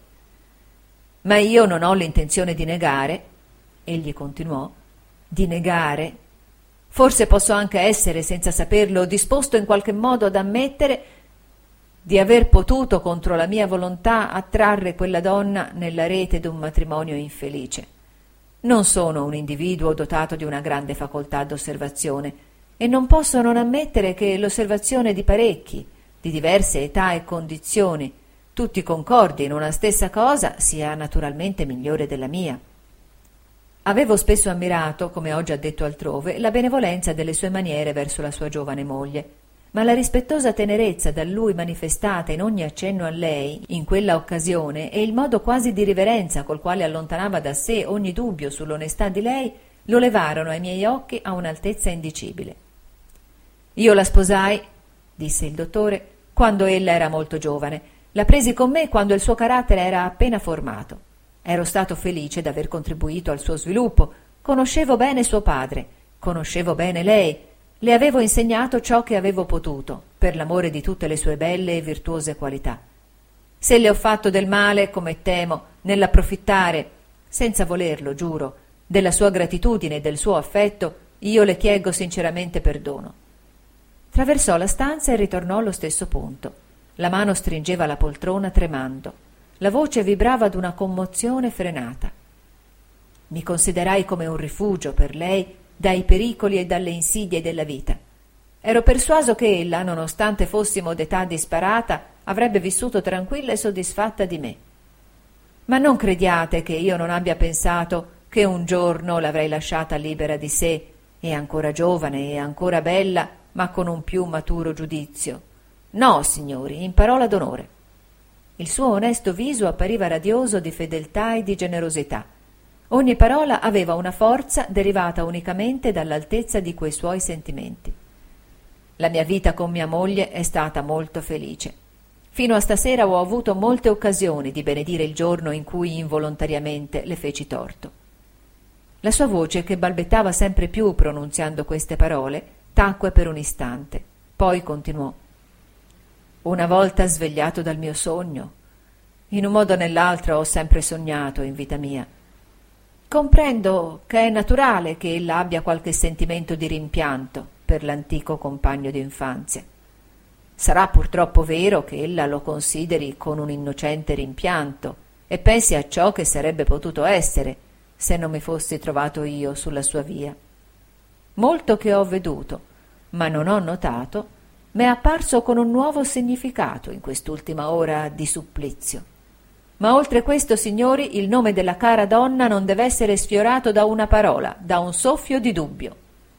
Ma io non ho l'intenzione di negare, egli continuò, di negare, forse posso anche essere, senza saperlo, disposto in qualche modo ad ammettere di aver potuto contro la mia volontà attrarre quella donna nella rete d'un matrimonio infelice. Non sono un individuo dotato di una grande facoltà d'osservazione e non posso non ammettere che l'osservazione di parecchi, di diverse età e condizioni, tutti concordi in una stessa cosa, sia naturalmente migliore della mia. Avevo spesso ammirato, come ho già detto altrove, la benevolenza delle sue maniere verso la sua giovane moglie, ma la rispettosa tenerezza da lui manifestata in ogni accenno a lei in quella occasione e il modo quasi di riverenza col quale allontanava da sé ogni dubbio sull'onestà di lei lo levarono ai miei occhi a un'altezza indicibile. Io la sposai, disse il dottore, quando ella era molto giovane. La presi con me quando il suo carattere era appena formato. Ero stato felice d'aver contribuito al suo sviluppo, conoscevo bene suo padre, conoscevo bene lei, le avevo insegnato ciò che avevo potuto, per l'amore di tutte le sue belle e virtuose qualità. Se le ho fatto del male, come temo, nell'approfittare, senza volerlo, giuro, della sua gratitudine e del suo affetto, io le chiedo sinceramente perdono. Traversò la stanza e ritornò allo stesso punto. La mano stringeva la poltrona tremando. La voce vibrava d'una commozione frenata. Mi considerai come un rifugio per lei dai pericoli e dalle insidie della vita. Ero persuaso che ella, nonostante fossimo d'età disparata, avrebbe vissuto tranquilla e soddisfatta di me. Ma non crediate che io non abbia pensato che un giorno l'avrei lasciata libera di sé, e ancora giovane e ancora bella, ma con un più maturo giudizio. No, signori, in parola d'onore. Il suo onesto viso appariva radioso di fedeltà e di generosità. Ogni parola aveva una forza derivata unicamente dall'altezza di quei suoi sentimenti. La mia vita con mia moglie è stata molto felice. Fino a stasera ho avuto molte occasioni di benedire il giorno in cui involontariamente le feci torto. La sua voce, che balbettava sempre più pronunziando queste parole, tacque per un istante. Poi continuò. Una volta svegliato dal mio sogno, in un modo o nell'altro ho sempre sognato in vita mia. Comprendo che è naturale che ella abbia qualche sentimento di rimpianto per l'antico compagno d'infanzia. Sarà purtroppo vero che ella lo consideri con un innocente rimpianto e pensi a ciò che sarebbe potuto essere se non mi fossi trovato io sulla sua via. Molto che ho veduto, ma non ho notato, m'è apparso con un nuovo significato in quest'ultima ora di supplizio. Ma oltre questo, signori, il nome della cara donna non deve essere sfiorato da una parola, da un soffio di dubbio.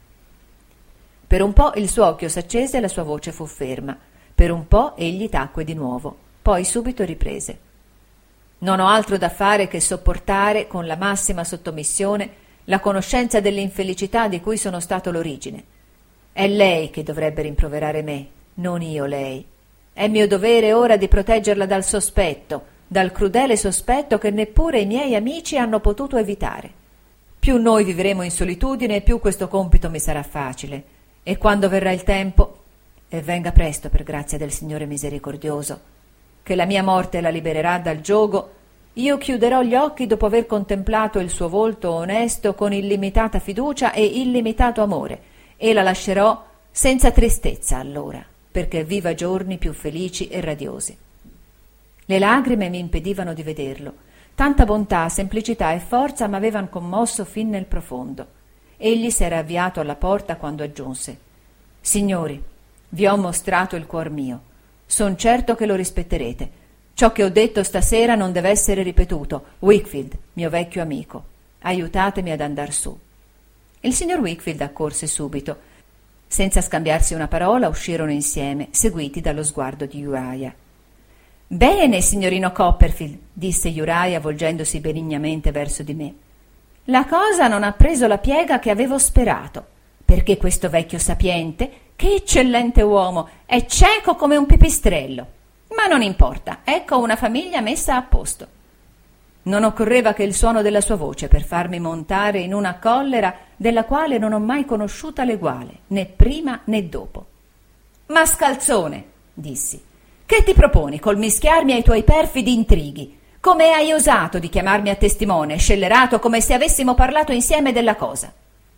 Per un po' il suo occhio s'accese e la sua voce fu ferma. Per un po' egli tacque di nuovo, poi subito riprese. Non ho altro da fare che sopportare con la massima sottomissione la conoscenza dell'infelicità di cui sono stato l'origine. È lei che dovrebbe rimproverare me, non io lei. È mio dovere ora di proteggerla dal sospetto, dal crudele sospetto che neppure i miei amici hanno potuto evitare. Più noi vivremo in solitudine, più questo compito mi sarà facile. E quando verrà il tempo, e venga presto per grazia del Signore misericordioso, che la mia morte la libererà dal giogo, io chiuderò gli occhi dopo aver contemplato il suo volto onesto con illimitata fiducia e illimitato amore, e la lascerò senza tristezza allora, perché viva giorni più felici e radiosi. Le lagrime mi impedivano di vederlo. Tanta bontà, semplicità e forza m'avevano commosso fin nel profondo. Egli s'era avviato alla porta quando aggiunse: «Signori, vi ho mostrato il cuor mio. Son certo che lo rispetterete. Ciò che ho detto stasera non deve essere ripetuto. Wickfield, mio vecchio amico, aiutatemi ad andar su». Il signor Wickfield accorse subito. Senza scambiarsi una parola uscirono insieme, seguiti dallo sguardo di Uriah. «Bene, signorino Copperfield», disse Uriah volgendosi benignamente verso di me. «La cosa non ha preso la piega che avevo sperato, perché questo vecchio sapiente, che eccellente uomo, è cieco come un pipistrello. Ma non importa, ecco una famiglia messa a posto». Non occorreva che il suono della sua voce per farmi montare in una collera della quale non ho mai conosciuta l'eguale, né prima né dopo. «Mascalzone», dissi, «che ti proponi col mischiarmi ai tuoi perfidi intrighi? Come hai osato di chiamarmi a testimone, scellerato, come se avessimo parlato insieme della cosa?»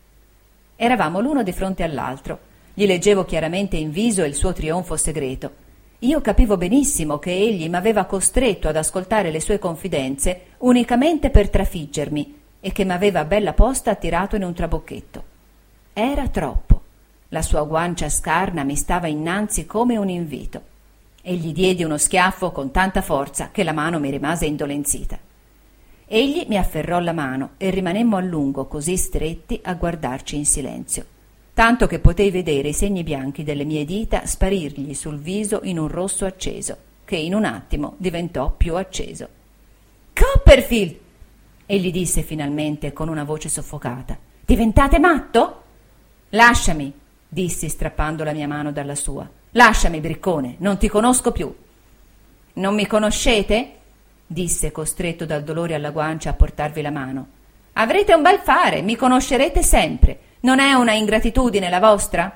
Eravamo l'uno di fronte all'altro. Gli leggevo chiaramente in viso il suo trionfo segreto. Io capivo benissimo che egli m'aveva costretto ad ascoltare le sue confidenze unicamente per trafiggermi e che m'aveva bella posta attirato in un trabocchetto. Era troppo. La sua guancia scarna mi stava innanzi come un invito e gli diedi uno schiaffo con tanta forza che la mano mi rimase indolenzita. Egli mi afferrò la mano e rimanemmo a lungo così stretti a guardarci in silenzio, tanto che potei vedere i segni bianchi delle mie dita sparirgli sul viso in un rosso acceso, che in un attimo diventò più acceso. «Copperfield!» egli disse finalmente con una voce soffocata. «Diventate matto?» «Lasciami!» dissi strappando la mia mano dalla sua. «Lasciami, briccone, non ti conosco più!» «Non mi conoscete?» disse, costretto dal dolore alla guancia a portarvi la mano. «Avrete un bel fare, mi conoscerete sempre. Non è una ingratitudine la vostra?»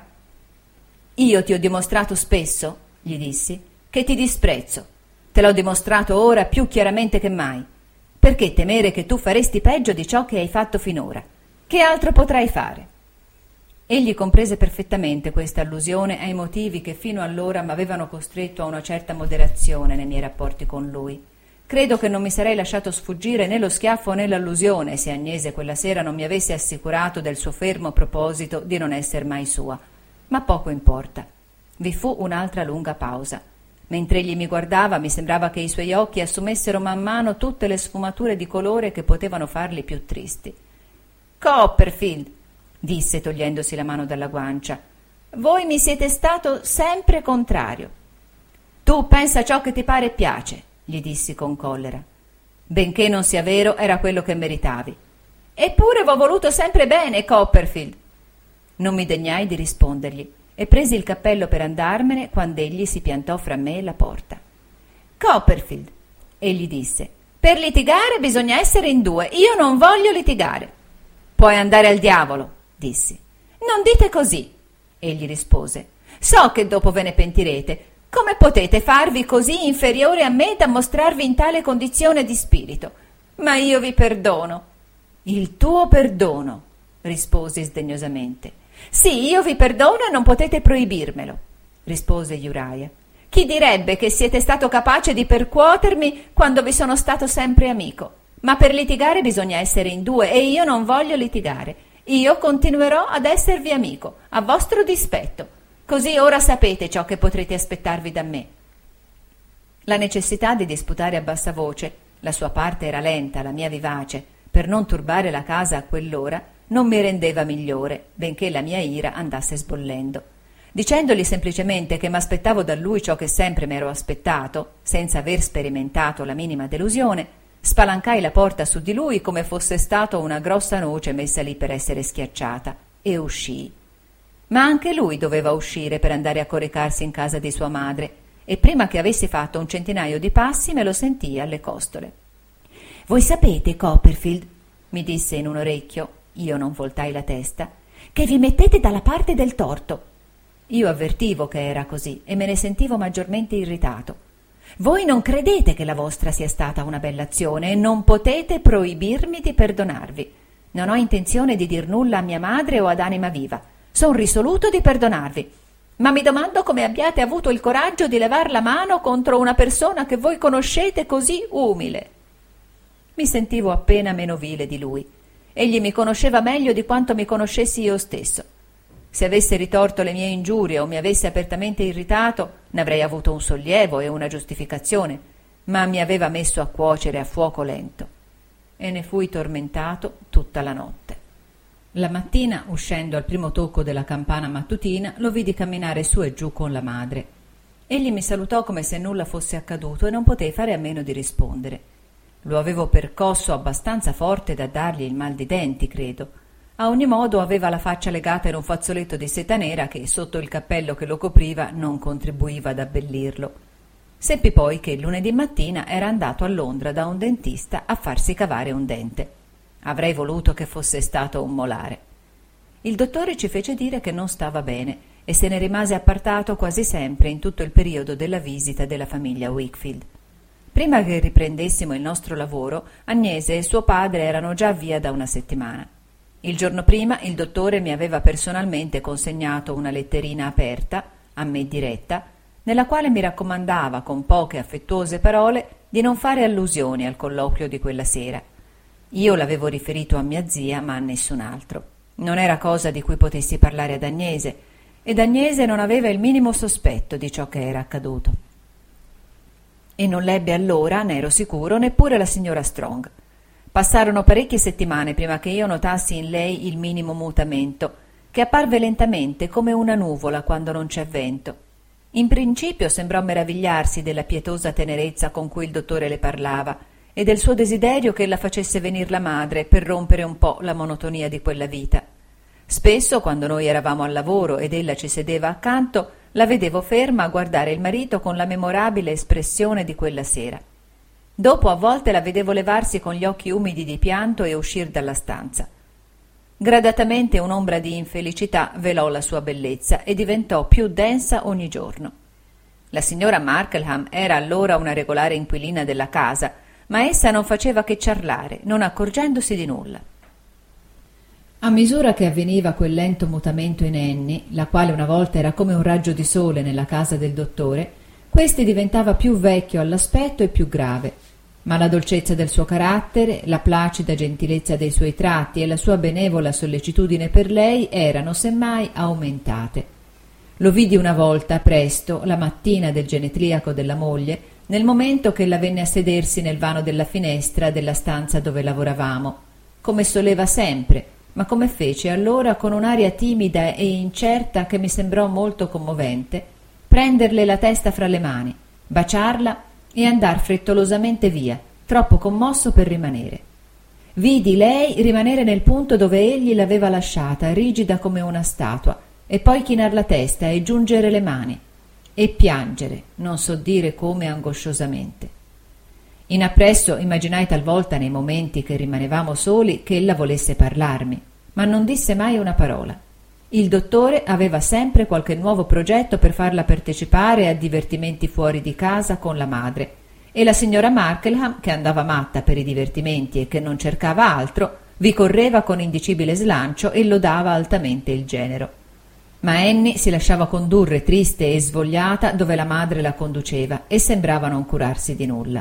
«Io ti ho dimostrato spesso», gli dissi, «che ti disprezzo. Te l'ho dimostrato ora più chiaramente che mai. Perché temere che tu faresti peggio di ciò che hai fatto finora? Che altro potrai fare?» Egli comprese perfettamente questa allusione ai motivi che fino allora m'avevano costretto a una certa moderazione nei miei rapporti con lui. Credo che non mi sarei lasciato sfuggire né lo schiaffo né l'allusione se Agnese quella sera non mi avesse assicurato del suo fermo proposito di non esser mai sua. Ma poco importa. Vi fu un'altra lunga pausa. Mentre egli mi guardava mi sembrava che i suoi occhi assumessero man mano tutte le sfumature di colore che potevano farli più tristi. «Copperfield», disse togliendosi la mano dalla guancia, «voi mi siete stato sempre contrario». «Tu pensa ciò che ti pare e piace», gli dissi con collera. «Benché non sia vero, era quello che meritavi». «Eppure v'ho voluto sempre bene, Copperfield». Non mi degnai di rispondergli e presi il cappello per andarmene quando egli si piantò fra me e la porta. «Copperfield», egli disse, «per litigare bisogna essere in due. Io non voglio litigare». «Puoi andare al diavolo», dissi. «Non dite così», egli rispose. «So che dopo ve ne pentirete. Come potete farvi così inferiore a me da mostrarvi in tale condizione di spirito? Ma io vi perdono». «Il tuo perdono», risposi sdegnosamente. «Sì, io vi perdono e non potete proibirmelo», rispose Uriah. «Chi direbbe che siete stato capace di percuotermi quando vi sono stato sempre amico? Ma per litigare bisogna essere in due e io non voglio litigare. Io continuerò ad esservi amico, a vostro dispetto. Così ora sapete ciò che potrete aspettarvi da me». La necessità di disputare a bassa voce, la sua parte era lenta, la mia vivace, per non turbare la casa a quell'ora, non mi rendeva migliore, benché la mia ira andasse sbollendo. Dicendogli semplicemente che m'aspettavo da lui ciò che sempre m'ero aspettato, senza aver sperimentato la minima delusione, spalancai la porta su di lui come fosse stato una grossa noce messa lì per essere schiacciata e uscii. Ma anche lui doveva uscire per andare a coricarsi in casa di sua madre e prima che avessi fatto un centinaio di passi me lo sentii alle costole. «Voi sapete, Copperfield», mi disse in un orecchio, io non voltai la testa, «che vi mettete dalla parte del torto». Io avvertivo che era così e me ne sentivo maggiormente irritato. «Voi non credete che la vostra sia stata una bella azione e non potete proibirmi di perdonarvi. Non ho intenzione di dir nulla a mia madre o ad Anima Viva. Son risoluto di perdonarvi. Ma mi domando come abbiate avuto il coraggio di levar la mano contro una persona che voi conoscete così umile». Mi sentivo appena meno vile di lui. Egli mi conosceva meglio di quanto mi conoscessi io stesso. Se avesse ritorto le mie ingiurie o mi avesse apertamente irritato, ne avrei avuto un sollievo e una giustificazione, ma mi aveva messo a cuocere a fuoco lento. E ne fui tormentato tutta la notte. La mattina, uscendo al primo tocco della campana mattutina, lo vidi camminare su e giù con la madre. Egli mi salutò come se nulla fosse accaduto e non potei fare a meno di rispondere. Lo avevo percosso abbastanza forte da dargli il mal di denti, credo. A ogni modo aveva la faccia legata in un fazzoletto di seta nera che, sotto il cappello che lo copriva, non contribuiva ad abbellirlo. Seppi poi che il lunedì mattina era andato a Londra da un dentista a farsi cavare un dente. Avrei voluto che fosse stato un molare. Il dottore ci fece dire che non stava bene e se ne rimase appartato quasi sempre in tutto il periodo della visita della famiglia Wakefield. Prima che riprendessimo il nostro lavoro, Agnese e suo padre erano già via da una settimana. Il giorno prima il dottore mi aveva personalmente consegnato una letterina aperta, a me diretta, nella quale mi raccomandava con poche affettuose parole di non fare allusioni al colloquio di quella sera. Io l'avevo riferito a mia zia, ma a nessun altro. Non era cosa di cui potessi parlare ad Agnese, ed Agnese non aveva il minimo sospetto di ciò che era accaduto. E non l'ebbe allora, ne ero sicuro, neppure la signora Strong. Passarono parecchie settimane prima che io notassi in lei il minimo mutamento, che apparve lentamente come una nuvola quando non c'è vento. In principio sembrò meravigliarsi della pietosa tenerezza con cui il dottore le parlava e del suo desiderio che ella facesse venir la madre per rompere un po' la monotonia di quella vita. Spesso, quando noi eravamo al lavoro ed ella ci sedeva accanto, la vedevo ferma a guardare il marito con la memorabile espressione di quella sera. Dopo a volte la vedevo levarsi con gli occhi umidi di pianto e uscir dalla stanza. Gradatamente un'ombra di infelicità velò la sua bellezza e diventò più densa ogni giorno. La signora Markleham era allora una regolare inquilina della casa, ma essa non faceva che ciarlare, non accorgendosi di nulla. A misura che avveniva quel lento mutamento in Annie, la quale una volta era come un raggio di sole nella casa del dottore, questi diventava più vecchio all'aspetto e più grave, ma la dolcezza del suo carattere, la placida gentilezza dei suoi tratti e la sua benevola sollecitudine per lei erano semmai aumentate. Lo vidi una volta, presto, la mattina del genetriaco della moglie, nel momento che ella venne a sedersi nel vano della finestra della stanza dove lavoravamo, come soleva sempre, ma come fece allora con un'aria timida e incerta che mi sembrò molto commovente, prenderle la testa fra le mani, baciarla e andar frettolosamente via, troppo commosso per rimanere. Vidi lei rimanere nel punto dove egli l'aveva lasciata, rigida come una statua, e poi chinar la testa e giungere le mani, e piangere, non so dire come angosciosamente. In appresso immaginai talvolta nei momenti che rimanevamo soli che ella volesse parlarmi, ma non disse mai una parola. Il dottore aveva sempre qualche nuovo progetto per farla partecipare a divertimenti fuori di casa con la madre, e la signora Markleham, che andava matta per i divertimenti e che non cercava altro, vi correva con indicibile slancio e lodava altamente il genero. Ma Annie si lasciava condurre triste e svogliata dove la madre la conduceva e sembrava non curarsi di nulla.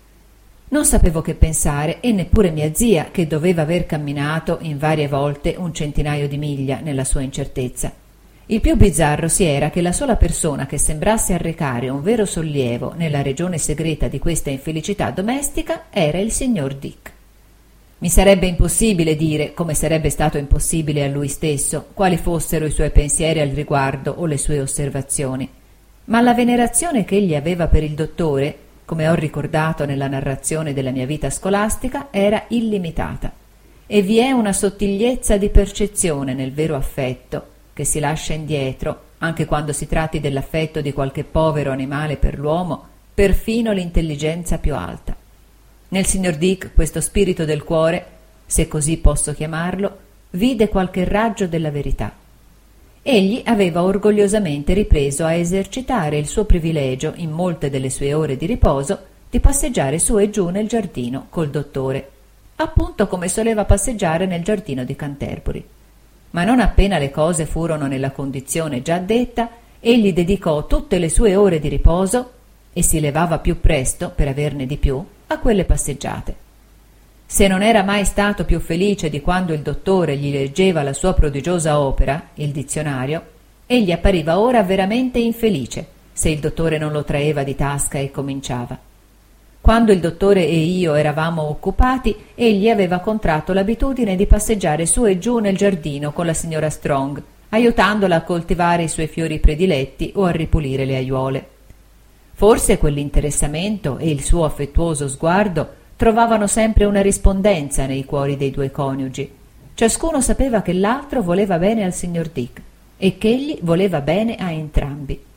Non sapevo che pensare, e neppure mia zia, che doveva aver camminato in varie volte un centinaio di miglia nella sua incertezza. Il più bizzarro si era che la sola persona che sembrasse arrecare un vero sollievo nella regione segreta di questa infelicità domestica era il signor Dick. Mi sarebbe impossibile dire, come sarebbe stato impossibile a lui stesso, quali fossero i suoi pensieri al riguardo o le sue osservazioni, ma la venerazione che egli aveva per il dottore, come ho ricordato nella narrazione della mia vita scolastica, era illimitata, e vi è una sottigliezza di percezione nel vero affetto che si lascia indietro, anche quando si tratti dell'affetto di qualche povero animale per l'uomo, perfino l'intelligenza più alta. Nel signor Dick questo spirito del cuore, se così posso chiamarlo, vide qualche raggio della verità. Egli aveva orgogliosamente ripreso a esercitare il suo privilegio, in molte delle sue ore di riposo, di passeggiare su e giù nel giardino col dottore, appunto come soleva passeggiare nel giardino di Canterbury. Ma non appena le cose furono nella condizione già detta, egli dedicò tutte le sue ore di riposo, e si levava più presto per averne di più, a quelle passeggiate. Se non era mai stato più felice di quando il dottore gli leggeva la sua prodigiosa opera, il dizionario, egli appariva ora veramente infelice se il dottore non lo traeva di tasca e cominciava. Quando il dottore e io eravamo occupati, egli aveva contratto l'abitudine di passeggiare su e giù nel giardino con la signora Strong, aiutandola a coltivare i suoi fiori prediletti o a ripulire le aiuole. Forse quell'interessamento e il suo affettuoso sguardo trovavano sempre una rispondenza nei cuori dei due coniugi. Ciascuno sapeva che l'altro voleva bene al signor Dick e ch'egli voleva bene a entrambi.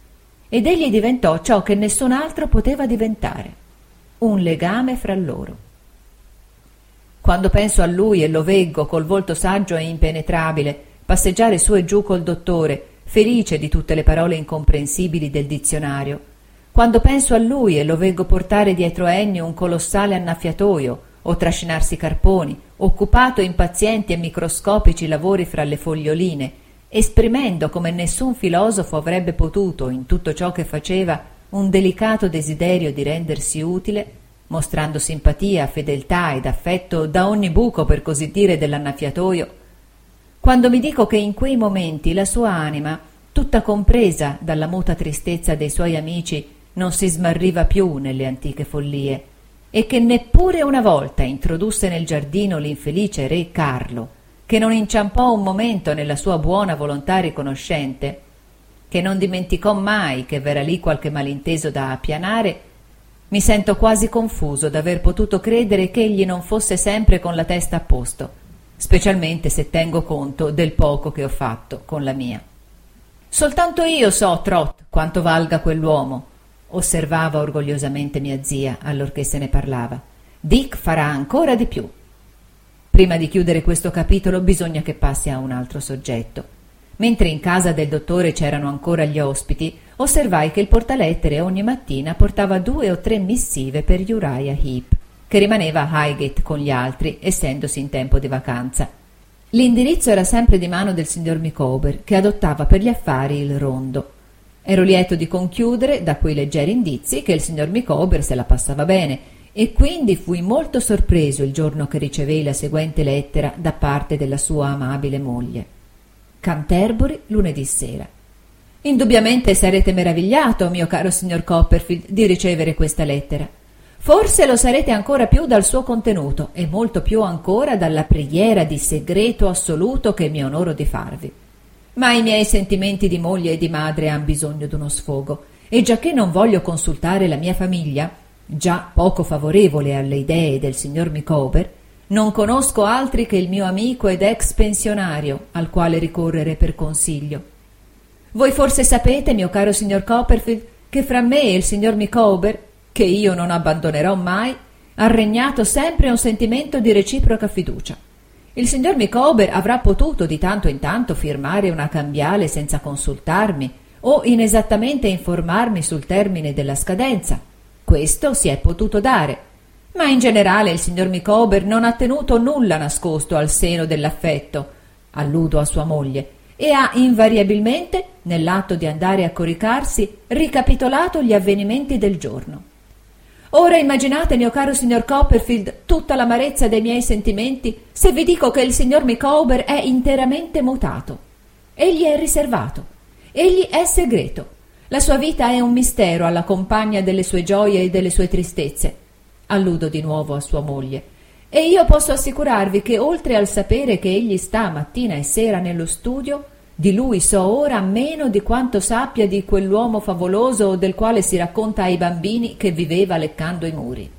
ed egli diventò ciò che nessun altro poteva diventare, un legame fra loro. Quando penso a lui e lo veggo col volto saggio e impenetrabile passeggiare su e giù col dottore, felice di tutte le parole incomprensibili del dizionario, quando penso a lui e lo veggo portare dietro Ennio un colossale annaffiatoio o trascinarsi carponi, occupato in pazienti e microscopici lavori fra le foglioline, esprimendo come nessun filosofo avrebbe potuto in tutto ciò che faceva un delicato desiderio di rendersi utile, mostrando simpatia, fedeltà ed affetto da ogni buco, per così dire, dell'annaffiatoio, quando mi dico che in quei momenti la sua anima, tutta compresa dalla muta tristezza dei suoi amici, non si smarriva più nelle antiche follie, e che neppure una volta introdusse nel giardino l'infelice re Carlo, che non inciampò un momento nella sua buona volontà riconoscente, che non dimenticò mai che v'era lì qualche malinteso da appianare, mi sento quasi confuso d'aver potuto credere che egli non fosse sempre con la testa a posto, specialmente se tengo conto del poco che ho fatto con la mia. «Soltanto io so, Trot, quanto valga quell'uomo», osservava orgogliosamente mia zia allorché se ne parlava. «Dick farà ancora di più». Prima di chiudere questo capitolo bisogna che passi a un altro soggetto. Mentre in casa del dottore c'erano ancora gli ospiti, osservai che il portalettere ogni mattina portava due o tre missive per Uriah Heep, che rimaneva a Highgate con gli altri, essendosi in tempo di vacanza. L'indirizzo era sempre di mano del signor Micawber, che adottava per gli affari il rondo. Ero lieto di conchiudere, da quei leggeri indizi, che il signor Micawber se la passava bene, e quindi fui molto sorpreso il giorno che ricevei la seguente lettera da parte della sua amabile moglie. Canterbury, lunedì sera. Indubbiamente sarete meravigliato, mio caro signor Copperfield, di ricevere questa lettera. Forse lo sarete ancora più dal suo contenuto e molto più ancora dalla preghiera di segreto assoluto che mi onoro di farvi. Ma i miei sentimenti di moglie e di madre han bisogno d'uno sfogo, e giacché non voglio consultare la mia famiglia, già poco favorevole alle idee del signor Micawber, non conosco altri che il mio amico ed ex pensionario al quale ricorrere per consiglio. Voi forse sapete, mio caro signor Copperfield, che fra me e il signor Micawber, che io non abbandonerò mai, ha regnato sempre un sentimento di reciproca fiducia. Il signor Micawber avrà potuto di tanto in tanto firmare una cambiale senza consultarmi o inesattamente informarmi sul termine della scadenza. Questo si è potuto dare, ma in generale il signor Micawber non ha tenuto nulla nascosto al seno dell'affetto, alludo a sua moglie, e ha invariabilmente, nell'atto di andare a coricarsi, ricapitolato gli avvenimenti del giorno. Ora immaginate, mio caro signor Copperfield, tutta l'amarezza dei miei sentimenti se vi dico che il signor Micawber è interamente mutato. Egli è riservato, egli è segreto, la sua vita è un mistero alla compagna delle sue gioie e delle sue tristezze. Alludo di nuovo a sua moglie. E io posso assicurarvi che oltre al sapere che egli sta mattina e sera nello studio, di lui so ora meno di quanto sappia di quell'uomo favoloso del quale si racconta ai bambini che viveva leccando i muri.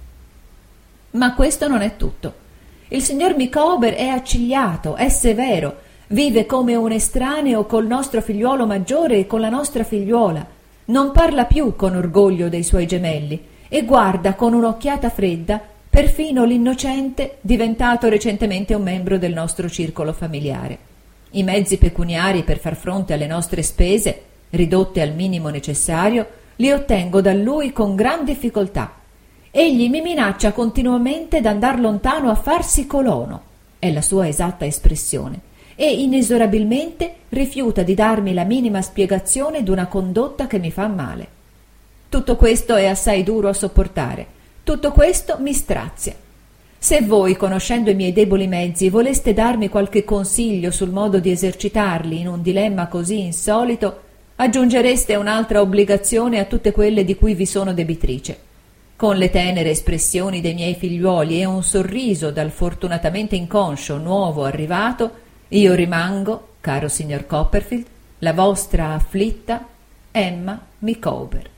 Ma questo non è tutto. Il signor Micawber è accigliato, è severo, vive come un estraneo col nostro figliuolo maggiore e con la nostra figliuola, non parla più con orgoglio dei suoi gemelli e guarda con un'occhiata fredda perfino l'innocente diventato recentemente un membro del nostro circolo familiare. I mezzi pecuniari per far fronte alle nostre spese, ridotte al minimo necessario, li ottengo da lui con gran difficoltà. Egli mi minaccia continuamente d'andar lontano a farsi colono, è la sua esatta espressione, e inesorabilmente rifiuta di darmi la minima spiegazione d'una condotta che mi fa male. Tutto questo è assai duro a sopportare, tutto questo mi strazia. Se voi, conoscendo i miei deboli mezzi, voleste darmi qualche consiglio sul modo di esercitarli in un dilemma così insolito, aggiungereste un'altra obbligazione a tutte quelle di cui vi sono debitrice. Con le tenere espressioni dei miei figliuoli e un sorriso dal fortunatamente inconscio nuovo arrivato, io rimango, caro signor Copperfield, la vostra afflitta Emma Micawber.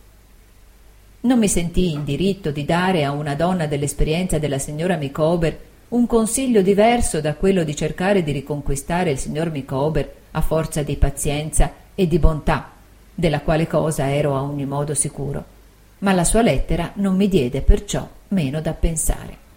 Non mi sentii in diritto di dare a una donna dell'esperienza della signora Micawber un consiglio diverso da quello di cercare di riconquistare il signor Micawber a forza di pazienza e di bontà, della quale cosa ero a ogni modo sicuro, ma la sua lettera non mi diede perciò meno da pensare.